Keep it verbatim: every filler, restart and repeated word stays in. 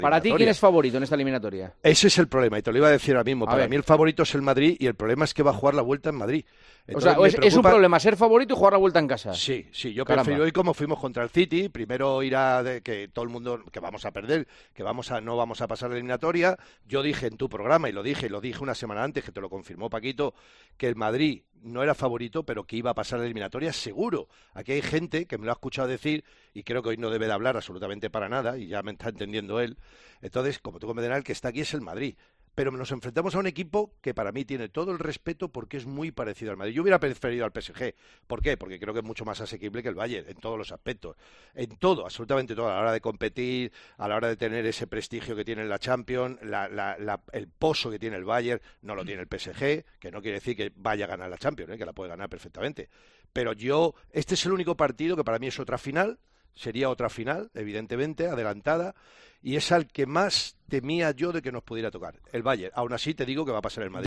Para ti, ¿quién es favorito en esta eliminatoria? Ese es el problema, y te lo iba a decir ahora mismo. A Para ver. mí el favorito es el Madrid, y el problema es que va a jugar la Vuelta en Madrid. Entonces, o sea, me es, preocupa... es un problema ser favorito y jugar la Vuelta en casa. Sí, sí, yo Caramba. prefiero ir como fuimos contra el City, primero ir a de, que todo el mundo, que vamos a perder, que vamos a no vamos a pasar la eliminatoria. Yo dije en tu programa, y lo dije, y lo dije una semana antes, que te lo confirmó Paquito, que el Madrid no era favorito, pero que iba a pasar la eliminatoria seguro. Aquí hay gente que me lo ha escuchado decir, y creo que hoy no debe de hablar absolutamente para nada, y ya me está entendiendo él. Entonces, como tú comprenderás, el que está aquí es el Madrid. Pero nos enfrentamos a un equipo que para mí tiene todo el respeto porque es muy parecido al Madrid. Yo hubiera preferido al P S G. ¿Por qué? Porque creo que es mucho más asequible que el Bayern en todos los aspectos. En todo, absolutamente todo. A la hora de competir, a la hora de tener ese prestigio que tiene la Champions, la, la, la, el pozo que tiene el Bayern, no lo tiene el P S G, que no quiere decir que vaya a ganar la Champions, ¿eh? Que la puede ganar perfectamente. Pero yo, este es el único partido que para mí es otra final. Sería otra final, evidentemente, adelantada, y es al que más temía yo de que nos pudiera tocar, el Bayern. Aún así te digo que va a pasar el Madrid.